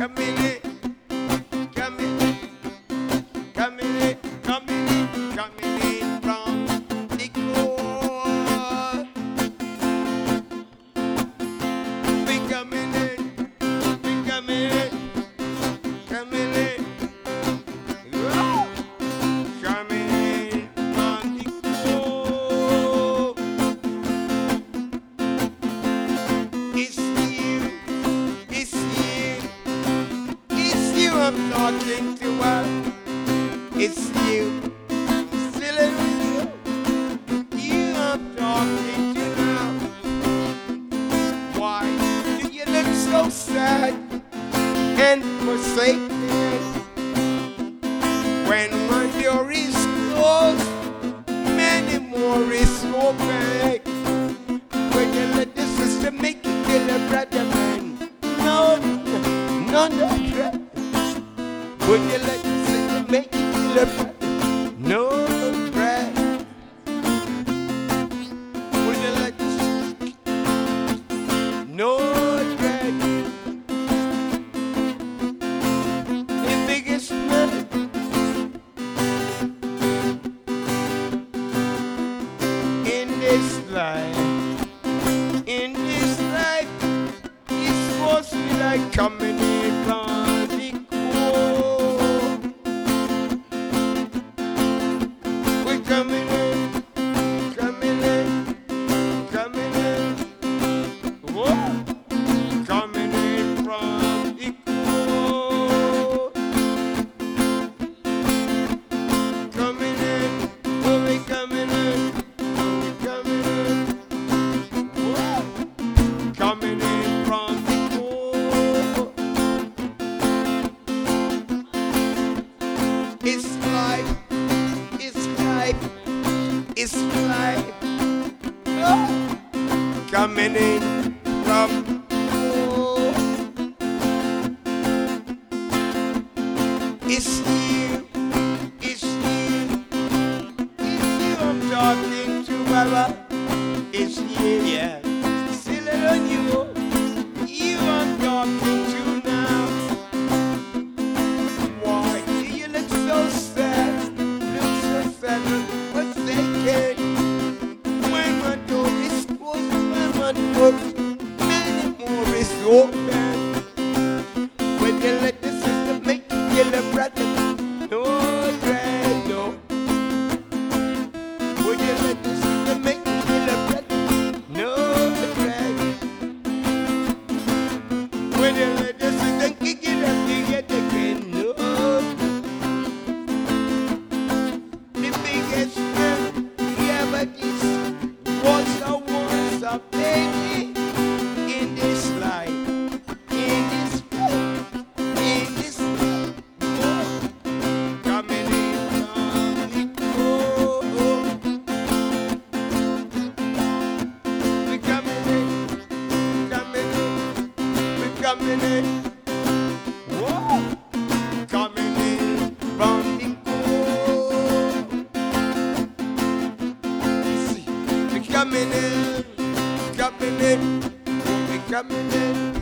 coming in, coming in, coming in, coming in, coming in from the cold. We coming in, we coming in, coming in, oh, coming in from the cold. It's you, it's you, it's you I'm talking to. It's you, still it's you I'm talking to now. Why do you look so sad and forsaken? When one door is closed, many more is open. When you let the system make you kill a brother man, no, no, no, when you let the system make you kill a brother, no, bread. When you let the system, no, bread. The biggest man in this life. In this life, it's supposed to be like coming in from the cold. We're coming in, coming in, coming in. Whoa. Coming in from the cold. Coming in, oh, we're coming in, oh, we're coming in. Coming in from the cold. It's life, it's life, it's life. Oh. Coming in from the cold. It's you, it's you, it's you I'm talking to, Baba. It's you, yeah. Still on you, you I'm talking to now. Why do you look so sad? Look so sad, forsaken. When my door is closed, when my door, many more is open. When you let the system make you kill a brother, no dread, no. When you let the system make you kill a brother, no dread. When you let the system kick it up, kick it again, no. The biggest man we ever did was a baby in this life, in this life, in this life. Oh, coming in from the cold. We coming in, coming in, we coming in. Whoa, coming in from the cold. See, we coming in, we coming in.